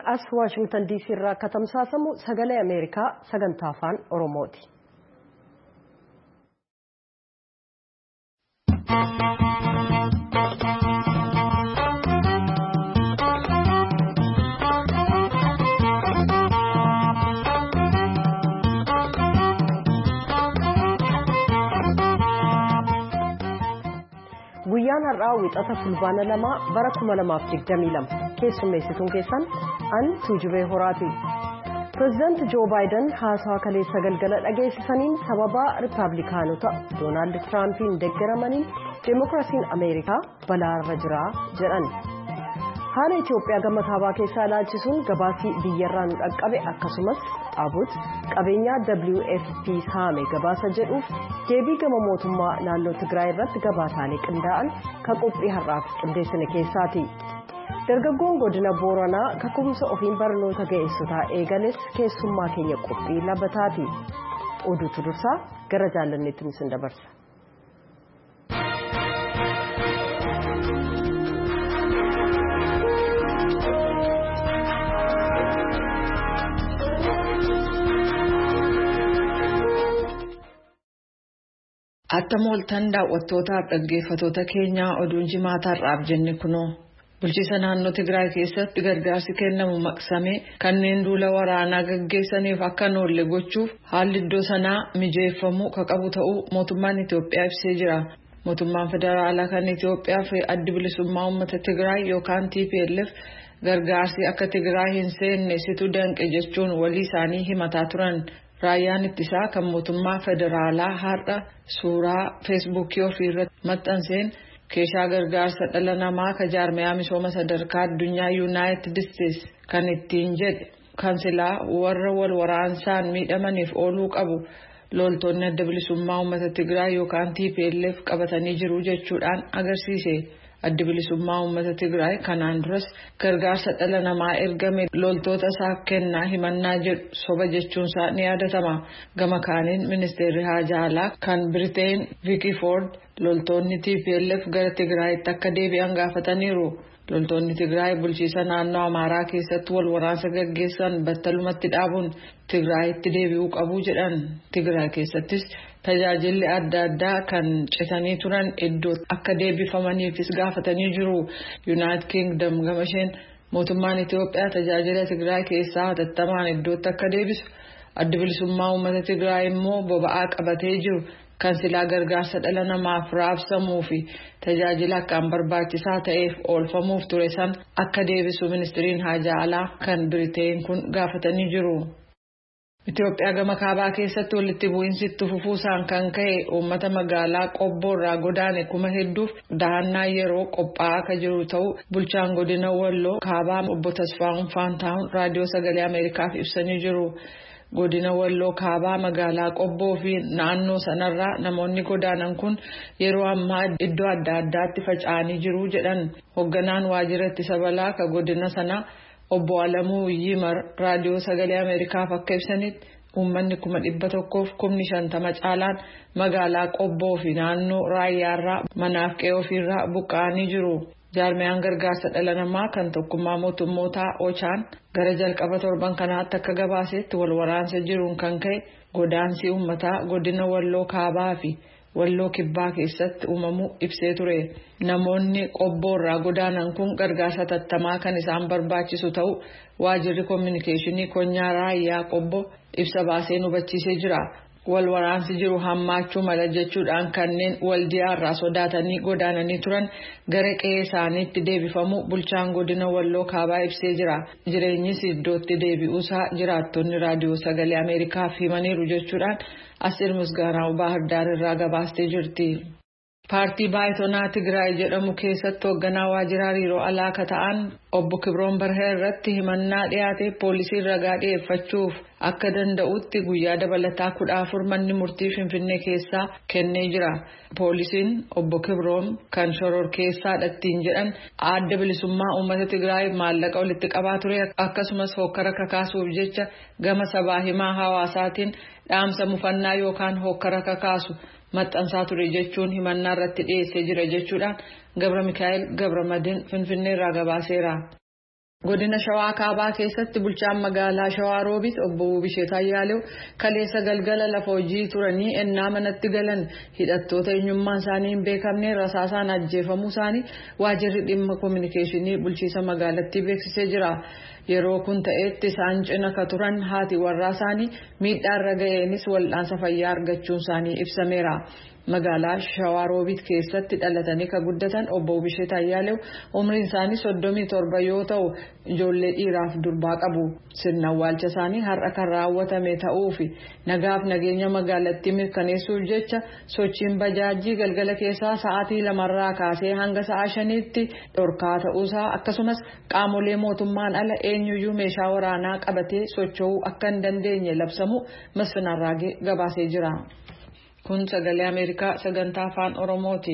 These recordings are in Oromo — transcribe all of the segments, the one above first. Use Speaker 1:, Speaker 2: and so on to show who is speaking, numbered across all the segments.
Speaker 1: as Washington DC irraa akka tamsaasamu sagalee Ameerikaa sagantaa afaan Oromooti. Guyyaan har'aa wixata fulbaana 2 bara 2022 keessummeessituun keessan an Tuujubee Horaati. Pireezidaanti Joo Baayiden haasawa kaleessa galgala dhageessisaniin sababa Rippaabilikaanota Doonaald Tiraampiin deeggaramaniin Deemokiraasiin Ameerikaa balaarra jira jedhan. Haala Itoophiyaa gama kaabaa keessaa ilaalchisuun gabaasii biyyarraa nu dhaqqabe akkasumas Abuut qabeenyaa WFP saame gabaasa jedhuuf deebii gama mootummaa naannoo Tigraay irratti gabaasaalee qindaa'an kan qophii har'aaf qindeessine keessaati. Dargaggoon godina Booranaa kakkumsa ofiin barnoota ga'eessotaa eegales keessummaa keenya qophii labataati. Oduutu dursaa gara jaalanneetti isin dabarsa.
Speaker 2: Attamoltan daawwattootaaf dhaggeeffattoota keenyaa oduun jimaataarraaf jenne kunoo bulchiinsa naannoo Tigraay keessatti gargaarsi kennamu maqsamee kanneen duula waraanaa gaggeessaniif akka noolle gochuuf haalli iddoo sanaa mijeeffamuu qabu ta'uu mootummaan Itoophiyaa ibsee jira. Mootummaan federaalaa kan Itoophiyaa fi addi bilisummaa uummata Tigraay yookaan TPLF gargaarsi akka Tigraay hin seenne situ danqe jechuun walii isaanii himataa turan. Raayyaan ittisaa kan mootummaa federaalaa har'a suuraa feesbuukii ofiirratti maxxanseen keeshaa gargaarsa dhala namaa ka jaarmayaa misooma sadarkaa addunyaa Yuunaayitid Isteetsi kan ittiin jedhe kansilaa warra wal waraansaan miidhamaniif ooluu qabu loltoonni adda bilisummaa uummata Tigraay yookaan TPLF qabatanii jiru jechuudhaan agarsiise. Addi bilisummaa uummata Tigraay kanaan duras gargaarsa dhala namaa ergame loltoota isaaf kennaa himannaa jedhu soba jechuunsaa ni yaadatama. Gama kaaniin ministeerri haajaa alaa kan Biriteen Viiki Foord loltoonni TPLF gara Tigraayitti akka deebi'an gaafataniiru. Loltoonni Tigraay bulchiinsa naannoo Amaaraa keessatti wal waraansa gaggeessan battalumatti dhaabuun Tigraayitti deebi'uu qabu jedhan. Tigraay keessattis tajaajilli adda addaa kan citanii turan iddoo akka deebifamaniifis gaafatanii jiru. Yuunaayitid Kingdom gama isheen mootummaan Itoophiyaa tajaajila Tigraay keessaa hatattamaan iddootti akka deebisu addi bilisummaa uummata Tigraay immoo boba'aa qabatee jiru kan silaa gargaarsa dhala namaaf raabsamuu fi tajaajila akkaan barbaachisaa ta'eef oolfamuuf ture san akka deebisu ministiriin haajaa alaa kan Biriteen kun gaafatanii jiru. Itoophiyaa gama kaabaa keessatti walitti bu'iinsi itti fufuusaan kan ka'e uummata magaalaa Qobboorraa godaane kuma hedduuf dahannaa yeroo qophaa'aa akka jiru ta'uu bulchaan godina Walloo kaabaa obbo Tasfaa'uun Faantaa'uun raadiyoo sagalee Ameerikaaf ibsanii jiru. Godina Walloo kaabaa magaalaa Qobboo fi naannoo sanarraa namoonni godaanan kun yeroo ammaa iddoo adda addaatti faca'anii jiru jedhan. Hoogganaan waajjira ittisa balaa ka godina sanaa obbo Alamuu Yimar raadiyoo sagalee Ameerikaaf akka ibsanitti uummanni 150 caalaan magaalaa Qobboo fi naannoo raayyaarraa manaaf qe'ee ofiirraa buqqa'anii jiru. Jaarmayaan gargaarsa dhala namaa kan tokkummaa mootummootaa Ochaan gara jalqaba torban kanaatti akka gabaasetti wal waraansa jiruun kan ka'e godaansi uummataa godina Walloo kaabaa fi Walloo kibbaa keessatti uumamuu ibsee ture. Namoonni Qobboorraa godaanan kun gargaarsa tattamaa kan isaan barbaachisu ta'uu waajjirri koominikeeshinii konyaa raayyaa Qobboo ibsa baasee hubachiisee jira. Wal waraansi jiru hammaachuu mala jechuudhaan kanneen waldiyaarraa sodaatanii godaananii turan gara qe'ee isaaniitti deebifamu bulchaan godina Walloo kaabaa ibsee jira. Jireenyis iddootti deebi'uusaa jiraattonni raadiyoo sagalee Ameerikaaf himaniiru jechuudhaan Asir Misgaanaa Baahirdaar irraa gabaastee jirti. Paartii Baayitoonaa Tigraay jedhamu keessatti hoogganaa waajjira hariiroo alaa ka ta'an obbo Kibroon Barhee irratti himannaa dhiyaate poolisiin ragaa dhiyeeffachuuf akka danda'utti guyyaa dabalataa 14 manni murtii Finfinnee keessaa kennee jira. Poolisiin obbo Kibroon kan shororkeessaadha ittiin jedhan adda bilisummaa uummata Tigraay maallaqa walitti qabaa ture akkasumas hokkara kakaasuuf jecha gama sabaa himaa hawaasaatiin dhaamsa mufannaa yookaan hokkara kakaasu maxxansaa ture jechuun himannaa irratti dhiyeessee jira jechuudhaan Gabra Mikaa'el Gabra Madin Finfinnee irraa gabaaseera. Godina Shawaa Kaabaa keessatti bulchaan magaalaa Shawaa Roobiit obbo Bisheet Ayyaalew kaleessa galgala lafa hojii turanii ennaa manatti galan hidhattoota eenyummaan isaanii hin beekamne rasaasaan ajjeefamuu isaanii waajjirri dhimma kominikeeshinii bulchiinsa magaalattii beeksisee jira. Yeroo kun ta'etti isaan cina ka turan haati warraa isaanii miidhaarra ga'eenis wal'aansa fayyaa argachuun isaanii ibsameera. Magaalaa Shawaa Roobiit keessatti dhalatanii ka guddatan obbo Bisheet Ayyaalew umriin isaanii 37 yoo ta'u ijoollee dhiiraaf durbaa qabu. Sirna awwaalcha isaanii har'a kan raawwatame ta'uu fi nagaaf nageenya magaalattii mirkaneessuuf jecha sochiin bajaajii galgala keessaa sa'aatii 2 kaasee hanga sa'a 5tti dhorkaa ta'uusaa akkasumas qaamolee mootummaan ala eenyuyyuu meeshaa waraanaa qabatee socho'uu akka hin dandeenye labsamu Masfin Arraagee gabaasee jira. Kun sagalee Ameerikaa sagantaa afaan Oromooti.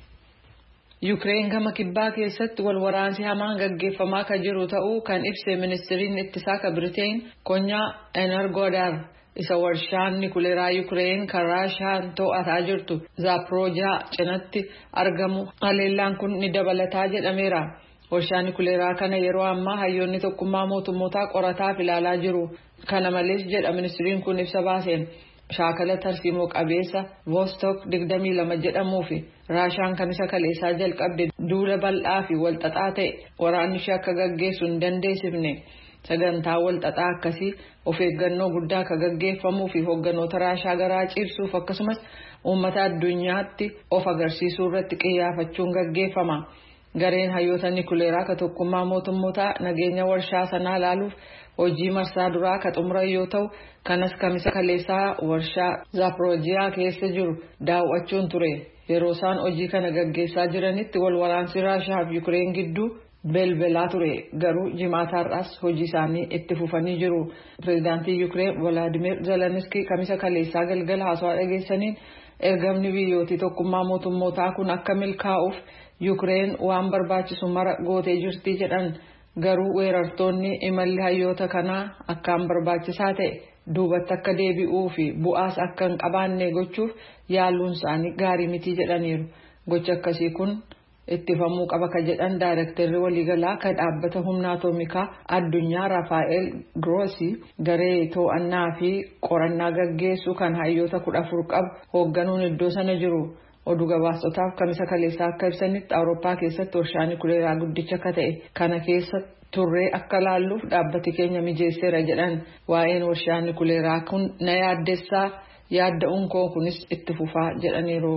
Speaker 2: Yuukireen gama kibbaa keessatti wal waraansi hamaan gaggeeffamaa kan jiru ta'uu kan ibse ministeeriin ittisaa ka Biriteen Konyaa Energodar isa warshaan nikuleeraa Yuukireen kan Raashaan to'ataa jirtu Zaaporoojiyaa cinatti argamu haleellaan kun ni dabalataa jedhameera. Warshaan nikuleeraa kana yeroo ammaa hayyoonni tokkummaa mootummootaa qorataaf ilaalaa jiru. Kana malees jedha ministeeriin kun ibsa baaseen. Shaakala tarsiimoo qabeessa Vostok 22 jedhamuu fi Raashaan kan isa kaleessaa jalqabde duula bal'aa fi walxaxaa ta'e waraanni ishee akka gaggeessu hin dandeessifne. Sagantaa walxaxaa akkasii of eeggannoo guddaa akka gaggeeffamuu fi hogganoota Raashaa garaa ciibsuuf akkasumas uummata addunyaatti of agarsiisuu irratti qiyyaafachuun gaggeeffama. Gareen hayyoota nikuleeraa ka tokkummaa mootummootaa nageenya warshaa sanaa ilaaluuf hojii marsaa duraa ka xumuran yoo ta'u kanas kamisa kaleessaa warshaa Zaaporoojiyaa keessa jiru daawwachuun ture. Yeroo isaan hojii kana gaggeessaa jiranitti wal waraansi Raashaa fi Yuukireen gidduu belbelaa ture. Garuu jimaataarraas hojii isaanii itti fufanii jiru. Pireezidaantii Yuukireen Volodymyr Zelensky kamisa kaleessaa galgala haasawaa dhageessaniin ergamni biyyootii tokkummaa mootummootaa kun akka milkaa'uuf Yuukireen waan barbaachisu mara gootee jirti jedhan. Garuu weerartoonni imalli hayyoota kanaa akkaan barbaachisaa ta'e duubatti akka deebi'uu fi bu'aas akka hin qabaanne gochuuf yaaluun isaanii gaarii miti jedhaniiru. Gocha akkasii kun ittifamuu qaba ka jedhan daayirektarri waliigalaa ka dhaabbata humna atoomikaa addunyaa Raafaa'el Grossi garee to'annaa fi qorannaa gaggeessu kan hayyoota 14 qabu hoogganuun iddoo sana jiru. Oduu gabaasotaaf kamisa kaleessaa akka ibsanitti Awurooppaa keessatti warshaan nikuleeraa guddicha akka ta'e kana keessa turree akka laalluuf dhaabbati keenya mijeesseera jedhan. Waa'een warshaan nikuleeraa kun na yaaddessaa yaadda'uun koo kunis itti fufaa jedhaniiru.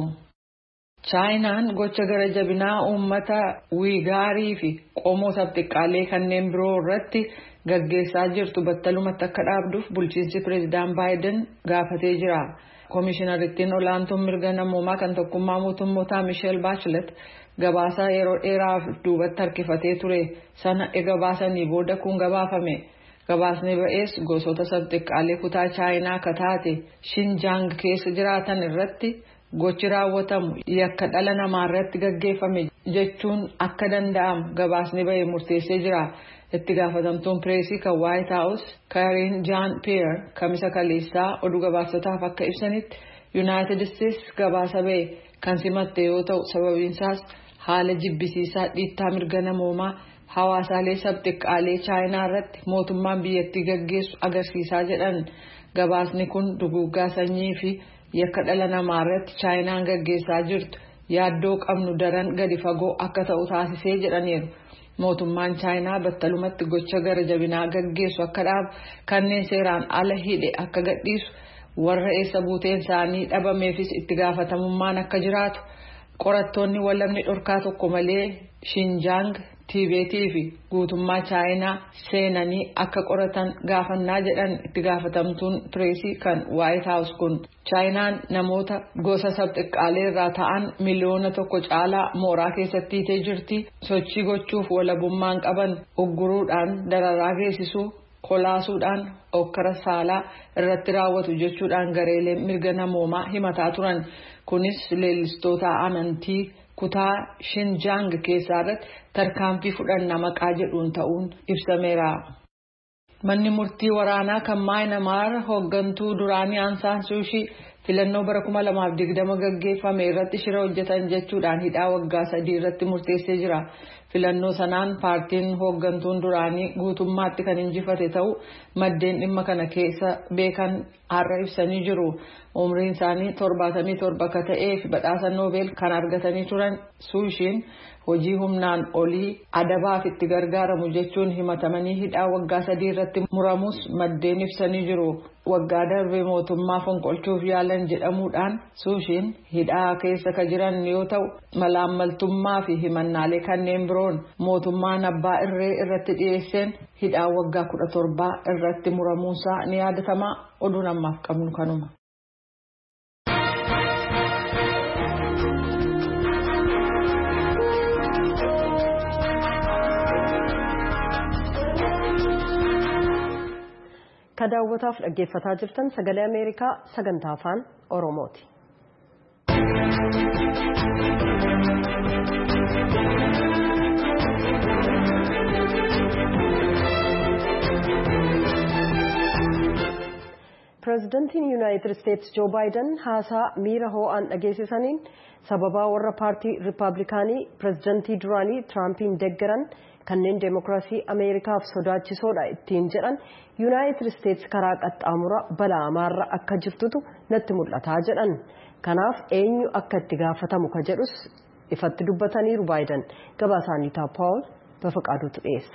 Speaker 2: Chaayinaan gocha gara jabinaa uummata Wiigaarii fi qomoo sabxiqqaalee kanneen biroo irratti gaggeessaa jirtu battalumatti akka dhaabduuf bulchiinsi pireezidaant Baayiden gaafatee jira. Komishinariittiin olaantuun mirga namoomaa kan tokkummaa mootummootaa Michelle Bachelet gabaasaa yeroo dheeraaf duubatti harkifatee ture sana ega baasanii booda kun gabaafame. Gabaasni ba'ees gosoota sabxiqqaalee kutaa Chaayinaa akka taate Xinjiang keessa jiraatan irratti gochi raawwatamu yakka dhala namaa irratti gaggeeffame jechuun akka danda'amu gabaasni ba'e murteessee jira. Itti gaafatamtuun pireesii kan White House Karine Jean-Pierre kamisa kaleessaa oduu gabaasotaaf akka ibsanitti United States gabaasa ba'e kan simatte yoo ta'u sababiinsaas haala jibbisiisaa dhiittaa mirga namoomaa hawaasaalee sabxiqqaalee Chaayinaa irratti mootummaan biyyattii gaggeessu agarsiisaa jedhan. Gabaasni kun duguuggaa sanyii fi yakka dhala namaa irratti Chaayinaan gaggeessaa jirtu yaaddoo qabnu daran gadi fagoo akka ta'u taasisee jedhaniiru. Mootummaan Chaayinaa battalumatti gocha gara jabinaa gaggeessu akka dhaabu kanneen seeraan ala hidhe akka gadhiisu warra eessa buuteen isaanii dhabameefis itti gaafatamummaan akka jiraatu qorattoonni walabni dhorkaa tokko malee Xinjiang, Tiibeetii fi guutummaa Chaayinaa seenanii akka qoratan gaafannaa jedhan itti gaafatamtuun pireesii kan White House kun. Chaayinaan namoota gosa sabxiqqaalee irraa ta'an miliyoona 1 caalaa mooraa keessatti hiitee jirti. Sochii gochuuf walabummaan qaban ugguruudhaan dararaa geessisuu kolaasuudhaan okkara saalaa irratti raawwatu jechuudhaan gareeleen mirga namoomaa himataa turan. Kunis leellistoota amantii kutaa Xinjiang keessaa irratti tarkaanfii fudhannaa maqaa jedhuun ta'uun ibsameera. Manni murtii waraanaa kan Maayinamaar hooggantuu duraanii Aung San Suu Kyi filannoo bara 2020 gaggeeffame irratti shira hojjetan jechuudhaan hidhaa waggaa 3 irratti murteessee jira. filannoo sanaan paartiin hooggantuun duraanii guutummaatti kan injifate ta'u maddeen dhimma kana keessa beekan har'a ibsanii jiru. Umriin isaanii 77 akka ta'ee fi badhaasa Noobel kan argatanii turan Suushiin hojii humnaan olii adabaaf itti gargaaramu jechuun himatamanii hidhaa waggaa 3 irratti muramus maddeen ibsanii jiru. Waggaa darbe mootummaa fonqolchuuf yaalan jedhamuudhaan Suushiin hidhaa keessa kan jiran yoo ta'u malaammaltummaa fi himannaalee kanneen biroon mootummaan abbaa irree irratti dhiyeesseen hidhaa waggaa 17 irratti muramuunsaa ni yaadatama. Oduun ammaaf qabnu kanuma.
Speaker 1: Daawwataaf dhaggeeffataa jirtan sagalee Ameerikaa sagantaa afaan Oromooti. Pireezidantiin Yuunaayitid Isteetsi Joo Baayiden haasaa miira ho'aan dhageessisaniin sababaa warra paartii Rippaabilikaanii pireezidantii duraanii Tiraampiin deeggaran kanneen deemokiraasii Ameerikaaf sodaachisoodha ittiin jedhan Yuunaayitid Isteetsi karaa qaxxaamura balaamaarra akka jirtutu natti mul'ataa jedhan. Kanaaf eenyu akka itti gaafatamu ka jedhus ifatti dubbataniiru Baayiden. Gabaasaaniitaa Paawul Bafaqaaduutu dhiyeessa.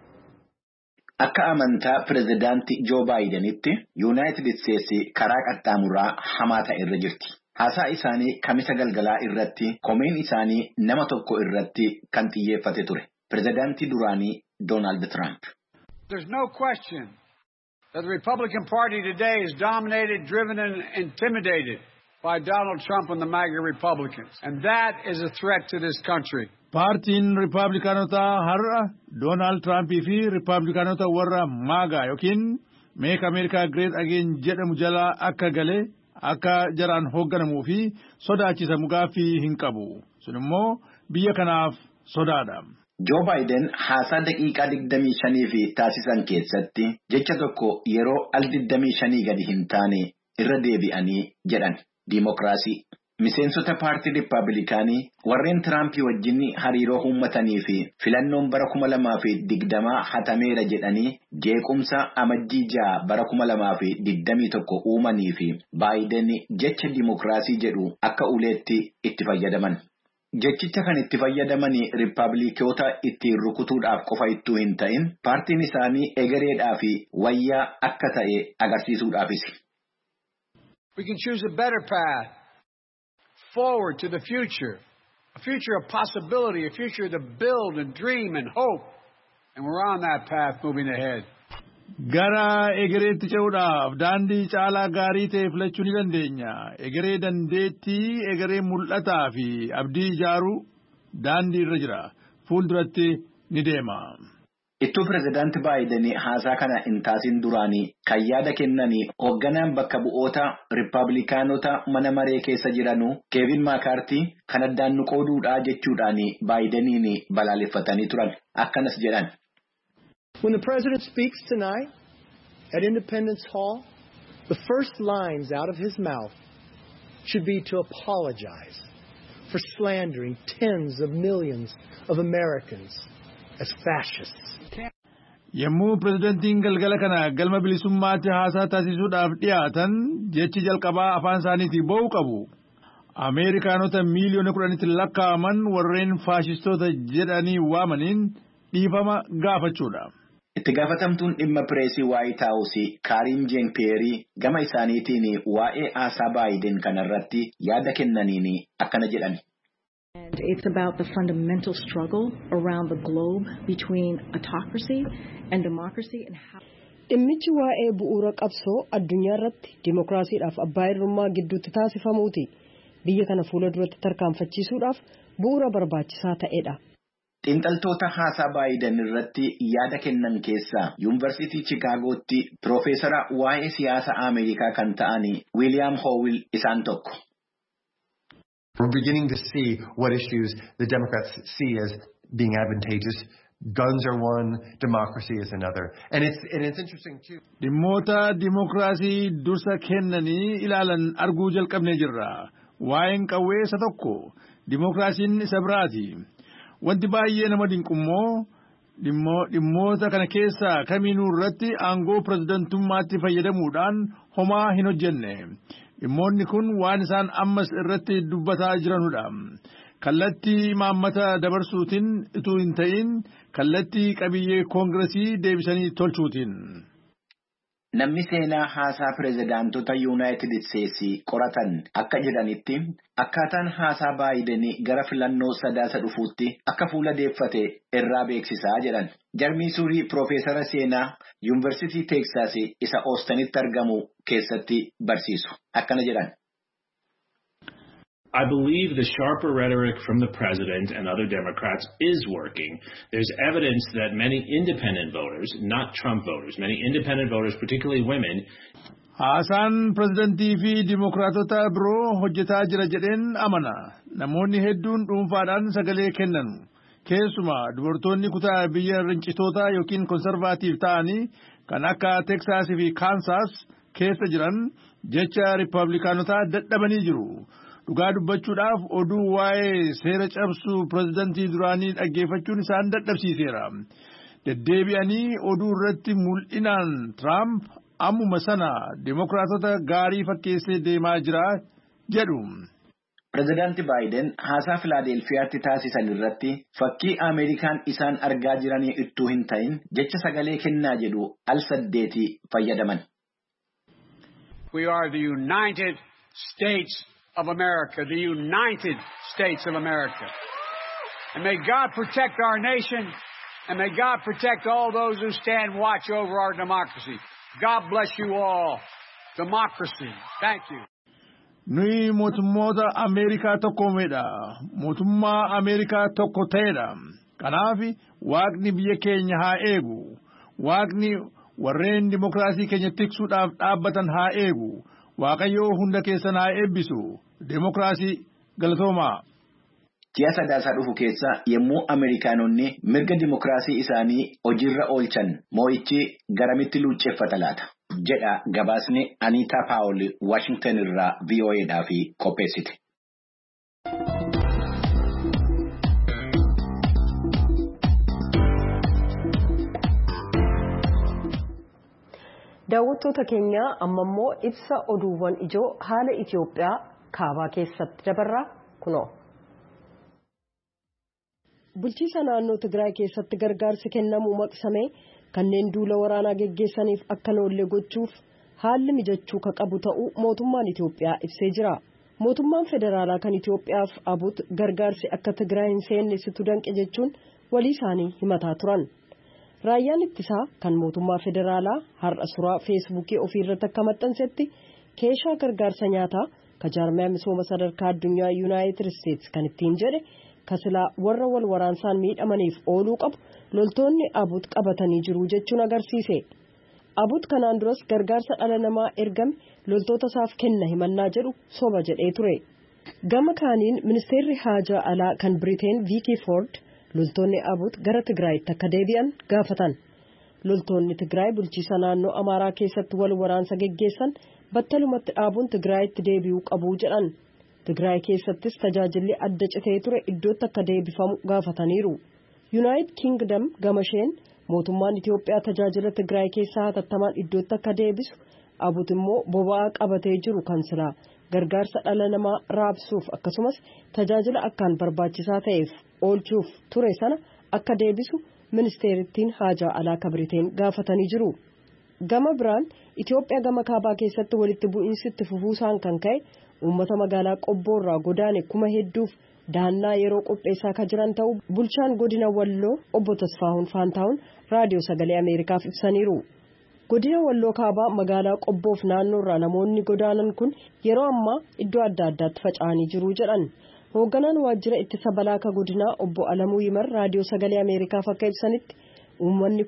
Speaker 3: Akka amantaa pireezidaantii Joo Baayidenitti Yuunaayitid Isteetsi karaa qaxxaamuraa hamaa ta'e irra jirti. Haasaa isaanii kamisa galgalaa irratti komeen isaanii nama tokko irratti kan xiyyeeffate ture. Pireezidaantii duraanii Doonaald Tiraamp.
Speaker 4: There's no question that the Republican Party today is dominated, driven and intimidated by Donald Trump and the MAGA Republicans. And that is a threat to this country.
Speaker 5: Paartiin Ripaabilikaanota har'a Doonaald Tiraampii fi Ripaabilikaanota warra MAGA yookiin Make America Great Again jedhamu jalaa akka galee akka jaraan hoogganamuu fi sodaachisamu gaaffii hin qabu. Sun immoo biyya kanaaf sodaadha.
Speaker 3: Joo Baayiden haasaa daqiiqaa 25 fi taasisan keessatti jecha tokko yeroo al 25 gadi hin taane irra deebi'anii jedhan. Diimokiraasii. Miseensota paartii Rippaabilikaanii warreen Tiraampii wajjin hariiroo uummatanii fi filannoon bara 2020 hatameera jedhanii jeequmsa amajjii 6 bara 2021 uumanii fi Baayiden jecha diimokiraasii jedhu akka uleetti itti fayyadaman. Jechicha kan itti fayyadamanii Rippaabilikoota ittiin rukutuudhaaf qofa ittuu hin ta'in paartiin isaanii egereedhaa fi wayyaa akka ta'e agarsiisuudhaafis.
Speaker 4: We can choose a better path forward to the future, a future of possibility, a future to build and dream and hope, and we're on that path moving ahead.
Speaker 5: Gara egereetti ce'uudhaaf daandii caalaa gaarii ta'e filachuu ni dandeenya. Egeree dandeettii, egeree mul'ataa fi abdii ijaaruu daandii irra jira. Fuulduratti ni deema.
Speaker 3: Ittuu pireezidaantii Baayiden haasaa kana hin taasin duraanii kan yaada kennanii hoogganaan bakka bu'oota Rippaabilikaanota mana maree keessa jiranuu Keevin Maakaartii kan addaan nu qooduudhaa jechuudhaan Baayideniin balaaleffatanii turan. Akkanas jedhan.
Speaker 6: When the president speaks tonight at Independence Hall, the first lines out of his mouth should be to apologize for slandering tens of millions of Americans as fascists.
Speaker 5: Yemmuu pireezidantiin galgala kana galma bilisummaatti haasaa taasisuudhaaf dhiyaatan jechi jalqabaa afaan isaaniitii ba'uu qabu. Ameerikaanota miiliyoona 10tti lakkaa'aman warreen faashistoota jedhanii waamaniin dhiifama gaafachuudha.
Speaker 3: Itti gaafatamtuun dhimma pireesii White House Karim Jean-Pierre gama isaaniitiin waa'ee haasaa Baayiden kanarratti yaada kennaniin akkana jedhan.
Speaker 7: And it's about the fundamental struggle around the globe between autocracy and democracy and how.
Speaker 1: Dhimmichi waa'ee bu'uura qabsoo addunyaa irratti dimookiraasiidhaaf abbaa irrummaa gidduutti taasifamuuti. Biyya kana fuula duratti tarkaanfachiisuudhaaf bu'uura barbaachisaa ta'edha.
Speaker 3: Xiinxaltoota haasaa Baayiden irratti yaada kennan keessaa Yuunivarsiitii Chicaagootti Piroofeesara waa'ee siyaasa Ameerikaa kan ta'an William Howell isaan tokko.
Speaker 8: We're beginning to see what issues the Democrats see as being advantageous. Guns are one, democracy is another. And it's interesting too.
Speaker 5: Dhimmoota dimookiraasii dursa kennanii ilaalan arguu jalqabnee jirra. Waa'een qawwee isa tokko, dimookiraasiin isa biraati. Wanti baay'ee nama dinqummoo dhimmoota kana keessaa kamiinuu irratti aangoo pirezidantummaatti fayyadamuudhaan homaa hin hojjenne. Dhimmoonni kun waan isaan ammas irratti dubbataa jiranudha. Kallattii imaammata dabarsuutiin utuu hin ta'in kallattii qabiyyee koongiresii deebisanii tolchuutiin.
Speaker 3: Namni seenaa haasaa pirezidaantota Yuunaayitid Isteetsii qoratan akka jedhanitti akkaataan haasaa Baayidenii gara filannoo sadaasa dhufuutti akka fuula deeffate irraa beeksisaa jedhan. Jarmii Suurii Piroofeesara seenaa Yuunivarsiitii Teeksaas isa Oostanitti argamu keessatti barsiisu. Akkana jedhan.
Speaker 9: I believe the sharper rhetoric from the president and other Democrats is working. There's evidence that many independent voters, not Trump voters, many independent voters, particularly women.
Speaker 5: Haasaan pirezidantii fi dimokiraatota biroo hojjetaa jira jedheen amana. Namoonni hedduun dhuunfaadhaan sagalee kennan. Keessumaa dubartoonni kutaa biyya rincitoota yookiin konservaatiif ta'anii kan akka Teksaas fi Kaansaas keessa jiran jecha Riippaabilikaanotaa dadhabanii jiru. Dhugaa dubbachuudhaaf oduu waa'ee seera cabsuu pirezidantii duraanii dhaggeeffachuun isaan dadhabsiiseera. Deddeebi'anii oduu irratti mul'inaan Tiraamp ammuma sana dimokiraatota gaarii fakkeessee deemaa jira jedhu.
Speaker 3: Pirezidaanti Baayiden haasaa Filaadelfiyaatti taasisan irratti fakkii Ameerikaan isaan argaa jiranii ittuu hin ta'in jecha sagalee kennaa jedhu al-8 fayyadaman.
Speaker 4: We are the United States of America, the United States of America. And may God protect our nation, and may God protect all those who stand watch over our democracy. God bless you all. Democracy. Thank you.
Speaker 5: Nuyi mootummoota Ameerikaa tokkoomedha. Mootummaa Ameerikaa tokko ta'edha. Kanaaf Waaqni biyya keenya haa eegu. Waaqni warreen dimokiraasii keenya tiksuudhaaf dhaabbatan haa eegu. Waaqayyoo hunda keessan haa eebbisu. Demokiraasii galatoomaa.
Speaker 3: Ji'a sadaasaa dhufu keessa yommuu Ameerikaanonni mirga dimokiraasii isaanii hojiirra oolchan moo'ichi garamitti luucceeffata laata? Jedha gabaasni Aniitaa Paawul Waashingtan irraa VOAdhaaf qopheessite.
Speaker 1: Daawwattoota keenya amma immoo ibsa oduuwwan ijoo haala Itoophiyaa kaabaa keessatti dabarra kunoo. Bulchiisa naannoo Tigraay keessatti gargaarsi kennamuu maqsamee kanneen duula waraanaa geggeessaniif akka noollee gochuuf haalli mijachuu ka qabu ta'uu mootummaan Itoophiyaa ibsee jira. Mootummaan federaalaa kan Itoophiyaaf abut gargaarsi akka Tigraay hin seennesitu danqe jechuun walii isaanii himataa turan. Raayyaan ittisaa kan mootummaa federaalaa har'a suuraa feesbuukii ofiirratti akka maxxansetti keeshaa gargaarsa nyaataa ka jaarmiyaa misooma sadarkaa addunyaa Yuunaayitid Isteets kan ittiin jedhe kasilaa warra wal waraansaan miidhamaniif ooluu qabu loltoonni abut qabatanii jiru jechuun agarsiise. Abut kanaan duras gargaarsa dhala namaa ergame loltoota isaaf kenna himannaa jedhu soba jedhee ture. Gama kaaniin ministeerri haajaa alaa kan Biriteen Viikii Foord loltoonni abut gara Tigraayitti akka deebi'an gaafatan. Loltoonni Tigraay bulchiisa naannoo Amaaraa keessatti wal waraansa geggeessan battalumatti dhaabuun Tigraayitti deebi'uu qabu jedhan. Tigraay keessattis tajaajilli adda citee ture iddootti akka deebifamu gaafataniiru. Yuunaayitid Kingdom gamasheen mootummaan Itoophiyaa tajaajila Tigraay keessaa hatattamaan iddootti akka deebisu abut immoo boba'aa qabatee jiru kan silaa gargaarsa dhala namaa raabsuuf akkasumas tajaajila akkaan barbaachisaa ta'eef oolchuuf ture sana akka deebisu ministeerittiin haajaa alaa Biriteen gaafatanii jiru. Gama biraan Itoophiyaa gama kaabaa keessatti walitti bu'iinsi itti fufuusaan kan ka'e uummata magaalaa Qobboorraa godaane kuma hedduuf daannaa yeroo qopheessaa ka jiran ta'uu bulchaan godina Walloo obbo Tasfaahun Faantaawun raadiyoo sagalee Ameerikaaf ibsaniiru. Godina Walloo kaabaa magaalaa Qobboof naannoorraa namoonni godaanan kun yeroo ammaa iddoo adda addaatti faca'anii jiru jedhan. Hoogganaan waajjira ittisa balaa godinaa obbo Alamuu Yimar raadiyoo sagalee Ameerikaaf akka ibsanitti uummanni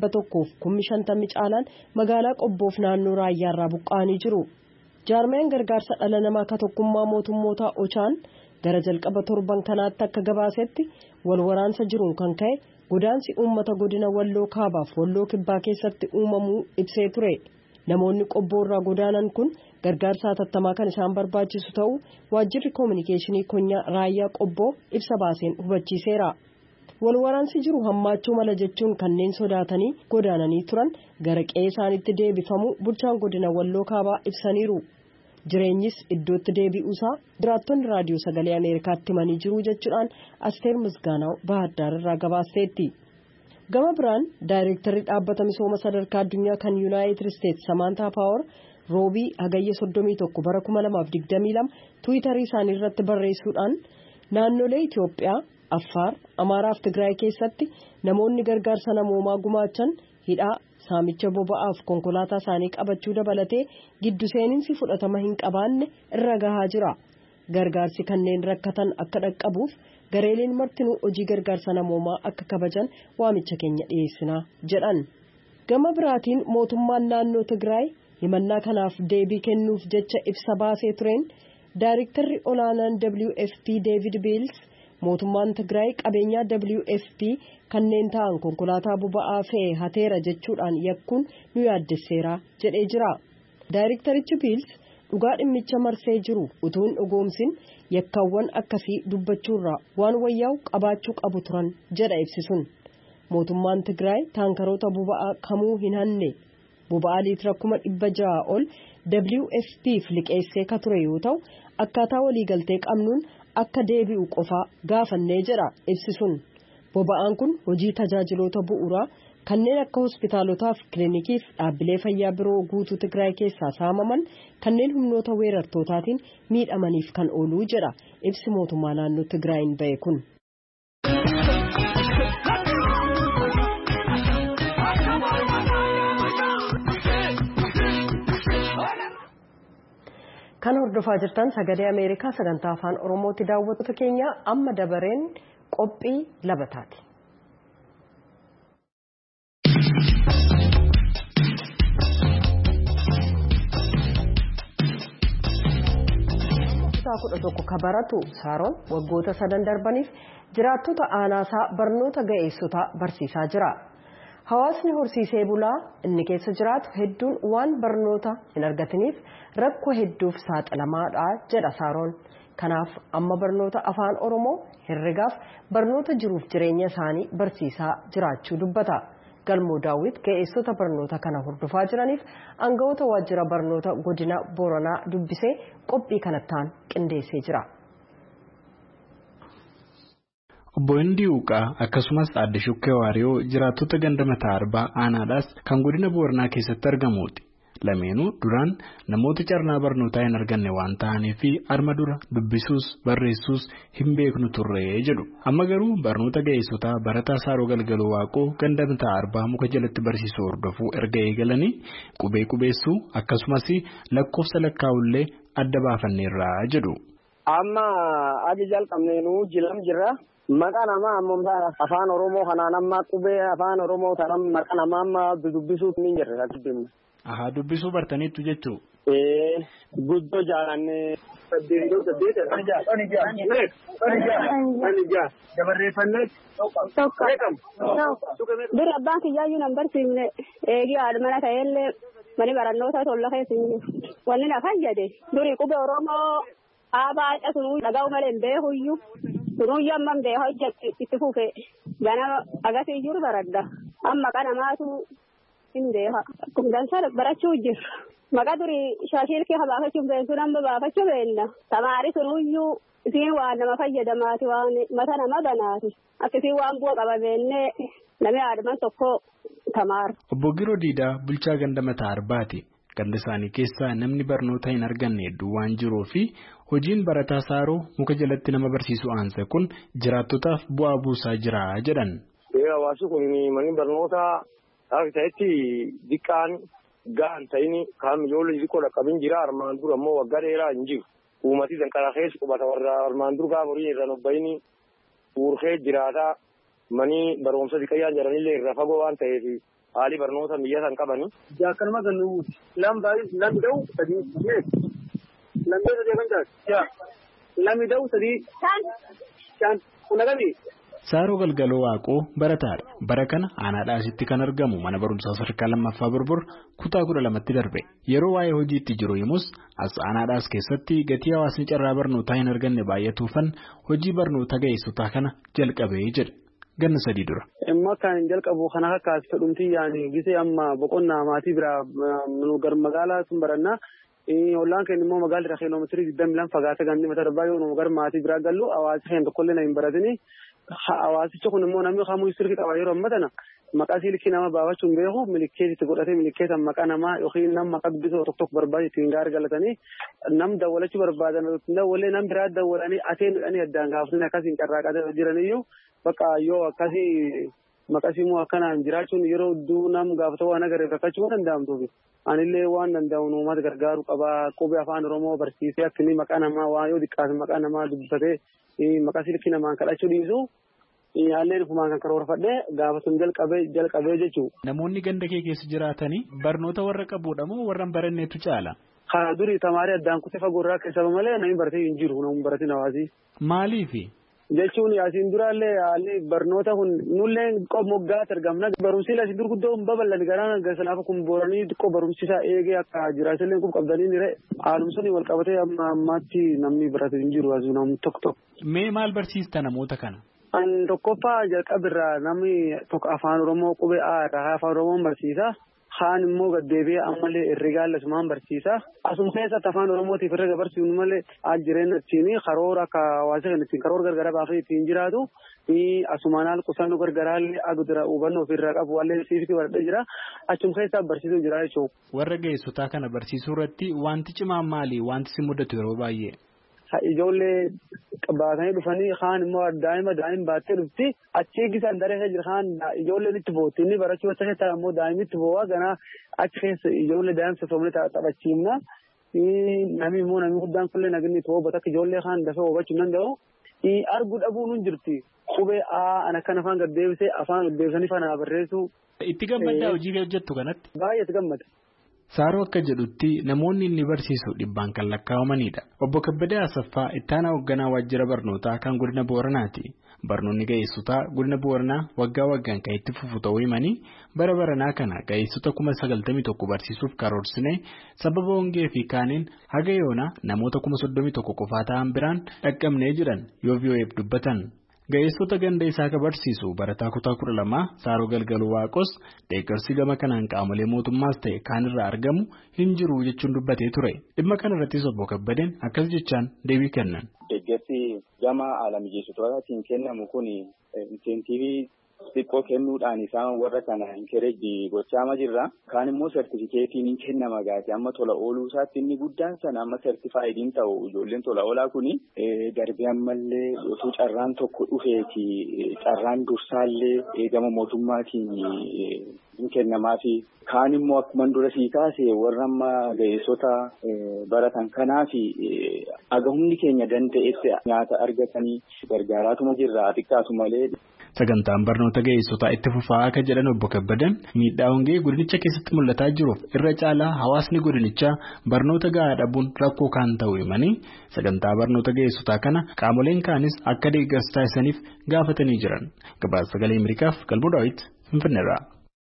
Speaker 1: 150,000 caalaan magaalaa Qobboof naannoo raayyaarraa buqqa'anii jiru. Jaarmiyaan gargaarsa dhala namaa ka tokkummaa mootummootaa Ochaan gara jalqaba torban kanaatti akka gabaasetti wal waraansa jiruun kan ka'e godaansi uummata godina Walloo kaabaaf Walloo kibbaa keessatti uumamuu ibsee ture. Namoonni Qobboorraa godaanan kun gargaarsa hatattamaa kan isaan barbaachisu ta'uu waajjirri koominikeeshinii konyaa raayyaa Qobboo ibsa baaseen hubachiiseera. wal waraansi jiru hammaachuu mala jechuun kanneen sodaatanii godaananii turan gara qe'ee isaaniitti deebifamuu bulchaan godina Walloo Kaabaa ibsaniiru. Jireenyis iddootti deebi'uusaa jiraattonni raadiyoo sagalee Ameerikaatti himanii jiru jechuudhaan Asteer Misgaanaw Baahaddaar irraa gabaasteetti. Gama biraan daayirektarri dhaabbata misooma sadarkaa addunyaa kan Yuunaayitid Isteetsi Samaantaa Paawar roobii hagayya 31 bara 2022 Tiwiitarii isaanii irratti barreessuudhaan naannolee Itoophiyaa, Affaar, Amaaraa fi Tigraay keessatti namoonni gargaarsa namoomaa gumaachan hidhaa saamicha boba'aaf konkolaataa isaanii qabachuu dabalatee giddu seeninsi fudhatama hin qabaanne irra gahaa jira. Gargaarsi kanneen rakkatan akka dhaqqabuuf gareeleen martinuu hojii gargaarsa namoomaa akka kabajan waamicha keenya dhiyeessinaa jedhan. Gama biraatiin mootummaan naannoo Tigraay himannaa kanaaf deebii kennuuf jecha ibsa baasee tureen daayirektarri olaanaan WFP David Beels mootummaan Tigraay qabeenyaa WFP kanneen ta'an konkolaataa boba'aa fe'ee hateera jechuudhaan yakkuun nu yaaddesseera jedhee jira. Daayirektarichi Beels dhugaa dhimmicha marsee jiru utuu hin dhugoomsin yakkaawwan akkasii dubbachuurraa waan wayyaa'u qabaachuu qabu turan jedha ibsisuun. Mootummaan Tigraay taankaroota boba'aa kamuu hin hanne boba'aa liitira 600 ol WFP'f liqeessee ka ture yoo ta'u akkaataa waliigaltee qabnuun akka deebi'u qofaa gaafannee jedha ibsisuun. Boba'aan kun hojii tajaajiloota bu'uuraa kanneen akka hospitaalotaa fi kiliinikiif dhaabbilee fayyaa biroo guutuu Tigraay keessaa saamaman kanneen humnoota weerartootaatiin miidhamaniif kan ooluu jedha ibsi mootummaa naannoo Tigraayin ba'e kun. Kan hordofaa jirtan sagalee Ameerikaa sagantaa afaan Oromootti daawwattoota keenya amma dabareen qophii labataati. Kutaa 11 kabaratu Saaroon waggoota 3 darbaniif jiraattota aanaasaa barnoota ga'eessotaa barsiisaa jira. Hawaasni horsiisee bulaa inni keessa jiraatu hedduun waan barnoota hin argatiniif rakkoo hedduuf saaxilamaadha jedha Saaroon. Kanaaf amma barnoota afaan Oromoo herregaaf barnoota jiruuf jireenya isaanii barsiisaa jiraachuu dubbata. Galmoo Daawit ga'eessota barnoota kana hordofaa jiraniif aangawoota waajjira barnoota godina Booranaa dubbisee qophii kanattaan qindeessee jira.
Speaker 10: Obbo Hindii Uqaa akkasumas Aadde Shukkee Waariyoo jiraattota ganda mataa arbaa aanaadhaas kan godina Booranaa keessatti argamuuti. Lameenuu duraan namoota carraa barnootaa hin arganne waan ta'aniif arma dura dubbisuus barreessuus hin beeknu turree jedhu. Amma garuu barnoota ga'eessotaa barataa Saaroo Galgaloo Waaqoo ganda mataa arbaa muka jalatti barsiisuu hordofuu erga eegalanii qubee qubeessuu akkasumas lakkoofsa lakkaa'ullee adda baafanneerraa jedhu.
Speaker 11: Amma adi jalqabneenuu jilam jirra. Maqaa namaa amma afaan Oromoo kanaan amma qubee afaan Oromoo tanaan maqaa namaa amma dubbisuuf ni jirra.
Speaker 10: Dubbisuu bartaniittu jechuu.
Speaker 11: Guddoo jaalannee. Dabarreeffannee.
Speaker 12: Dura abbaan kiyyaayyuu nan barsiifne eegii haadha ta'ellee mani barannoota tolla keessi wanni na fayyade durii qubee Oromoo haabaa sunuu dhaga'u malee hin beekuyyuu sunuu yemmam bee hojjetti itti fufe ganama agasii jiru baradda amma qanamaatu hin beeka gansa barachuu jirra. Maqaa durii shaashilkee habaafachuun beektu nama baafachuu beenna tamaari sunuyyuu isiin waan nama fayyadamaati waan mata nama banaati akkasiin waan bu'a qaba beennee namni aadaman tokko tamaara.
Speaker 10: Obbo Giroo Diidaa bulchaa ganda mataa arbaati. Ganda isaanii keessaa namni barnoota hin arganne hedduu waan jiruu fi hojiin barataa Saaroo muka jalatti nama barsiisu aansa kun jiraattotaaf bu'aa buusaa jira jedhan.
Speaker 11: Hawaasni kun manni barnootaa akka ta'etti diqqaan ga'an ta'ini kaan ijoollee xiqqoo dhaqqabin jira armaan dura ammoo waggaa dheeraa hin jiru. Uummatii danqara keessa qubata warra armaan dur gaafa horii irra nobbayini uurkee jiraataa manii barumsa xiqqayyaan jiranillee irra fagoo waan ta'eef haalli barnoota biyya san qabani. Jaakalma kan nuti lammi da'u sadii lammi sadii kan taate lammi da'u sadii shan kunagami.
Speaker 10: Saaroo Galgaloo Waaqoo barataadha. Bara kana aanaadhaasitti kan argamu mana barumsaa sadarkaa lammaffaa Borbor kutaa 12tti darbe. Yeroo waa'ee hojiitti jiru himus as aanaadhaas keessatti gatii hawaasni carraa barnootaa hin arganne baay'atuufan hojii barnoota ga'eessotaa kana jalqabee jedha. ganna 3 dura.
Speaker 13: Amma kan jalqabu kana akka fedhumti yaani gisee amma boqonnaa maatii bira gar magaalaa sun baranna ollaan keenya immoo magaalaa kiiloomeetirii 22 fagaata gandi mata darbaa yoo gar maatii bira gallu hawaasi keenya tokkollee na hin baratini hawaasichi kun immoo namni kamuu sirki qaba yeroo ammatana maqaa silkii nama baafachuun beeku milikeetti godhatee milikeetan maqaa namaa yookiin nama maqaa dubbisoo tokko barbaade ittiin gaargalatanii nam dawwalachuu barbaadan dawwalee nam biraa dawwalanii atee midhanii addaan gaafatanii akkasiin carraaqatee jiraniyyuu bakka yoo akkasii maqasimoo akkanaan jiraachuun yeroo hedduu nam gaafata waan agaree rakkachuu danda'amtuufi anillee waan danda'u uummata gargaaru qaba qubee afaan oromoo barsiisee akka inni maqaa namaa waa yoo xiqqaate maqaa namaa dubbifatee maqaa silkii namaan kadhachuu dhiisu yaallee dhufumaan kan karoorfadhee gaafatun jalqabee jechuudha.
Speaker 10: Namoonni ganda kee keessa jiraatanii barnoota warra qabuudha moo warra baranneetu caala?
Speaker 13: Haa durii tamaarii addaan kutee fagoorraa keessa malee namni baratee hin jiru namni baratiin hawaasii.
Speaker 10: Maaliifi?
Speaker 13: Jechuun asiin duraallee haalli barnoota kun nullee moggaatti argamna barumsi asiin dur guddoo hin babal'an garaan gasanaaf kun booranii xiqqoo barumsisaa eegee akka jiraatillee kun qabdanii nire haalumsanii wal qabatee amma ammaatti namni barate hin jiru asiin namni tokko.
Speaker 10: Mee maal barsiista namoota kana?
Speaker 13: An tokkoffaa jalqabirraa namni tokko afaan oromoo qubee irraa afaan oromoon barsiisa. Haan immoo gaddeebi'ee ammallee herregaa lasumaan barsiisa. Asuma keessatti afaan oromootiif herrega barsiifnu malee jireenya ittiin karoora akka hawaasa kan ittiin karoora gargaraa baafee ittiin jiraatu asumaan haal qusannoo gargaraallee agudura hubannoo ofirraa qabu wallee siifti baradhee jira. Achuma keessaa barsiisuu jira jechuudha.
Speaker 10: Warra ga'eessotaa kana barsiisuu irratti wanti cimaan maali? Wanti si mudatu yeroo baay'ee?
Speaker 13: Ijoollee baatanii dhufanii kaan immoo daa'ima baattee dhufti achii gisaan daree jira kaan ijoolleen itti booti inni barachuu wanta keessaa immoo daa'imitti boo'aa ganaa achi keessa ijoollee daa'imsa soomnee taphachiifna namni immoo namni guddaan kullee naginni itti boobata akka ijoollee kaan dafee boobachuu danda'u arguu dhabuun hin jirti qubee an akkan afaan gaddeebisee afaan gaddeebisanii fanaa barreessu.
Speaker 10: Itti gammaddaa hojii hojjettu kanatti?
Speaker 13: Baay'ee itti gammada.
Speaker 10: Saaroo akka jedhutti namoonni inni barsiisu dhibbaan kan lakkaa'amanidha. Obbo Kabbadee Asaffaa ittaanaa hoogganaa waajjira barnootaa kan godina Booranaati. Barnoonni ga'eessotaa godina Booranaa waggaa waggaan kan itti fufu ta'uu himanii bara baranaa kana ga'eessota 91 barsiisuuf karoorsine sababa hongee fi kaaniin haga yoonaa namoota 31 qofaa ta'an biraan dhaqqabnee jiran yoo VOA'f dubbatan. Ga'eessota ganda isaa ka barsiisu barataa kutaa 12 Saaroo Galgaluu Waaqos deeggarsi gama kanaan qaamolee mootummaas ta'e kaanirraa argamu hin jiru jechuun dubbatee ture. Dhimma kana irrattis obbo Kabbadeen akkas jechaan deebii kennan.
Speaker 14: Deeggarsi gama alamijeessotaatiin kennamu kun inseentiivii xiqqoo kennuudhaan isaan warra kana inkereejii gochaama jirra. Kaan immoo sertifikeetiin hin kennama gaati amma tola ooluu isaatti inni guddaan sana amma sertifaayidiin ta'u ijoolleen tola oolaa kuni darbee ammallee osoo carraan tokko dhufeeti carraan dursaallee gama mootummaatiin hin kennamaafi. Kaan immoo akkuma dura sii kaase warra amma ga'eessota baratan kanaafi aga humni keenya danda'etti nyaata argatanii gargaaraatuma jirra xiqqaatu malee.
Speaker 10: Sagantaan barnoota ga'eessotaa itti fufaa akka jedhan obbo Kabbadan miidhaa hongee godinicha keessatti mul'ataa jiruuf irra caalaa hawaasni godinichaa barnoota gahaa dhabuun rakkoo kan ta'u himanii sagantaa barnoota ga'eessotaa kana qaamoleen kaanis akka deeggarsa taasisaniif gaafatanii jiran. Gabaasa Sagalee Ameerikaaf Galbuu Daawit Finfinneerraa.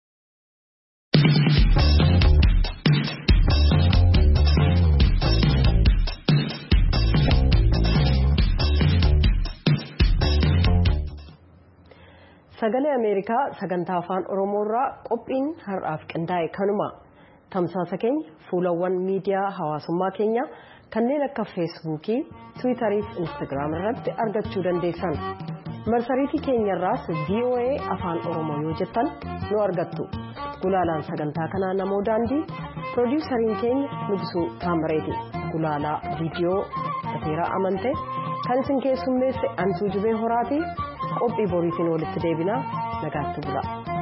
Speaker 1: Sagalee Ameerikaa sagantaa afaan Oromoorraa qophiin har'aaf qindaa'e kanuma. Tamsaasa keenya fuulawwan miidiyaa hawaasummaa keenya kanneen akka feesbuukii, tiwiitarii fi instaagiraam irratti argachuu dandeessan. Marsariitii keenyarraas VOA afaan Oromoo yoo jettan nu argattu. Gulaalaan sagantaa kanaa namoo daandii, piroodiwusariin keenya Nugisuu Taamareeti. Gulaalaa viidiyoo Ateeraa Amantee kan isin keessummeesse Antuu Jibee Horaati. Qophii boriitiin walitti deebinaa nagaatti bula.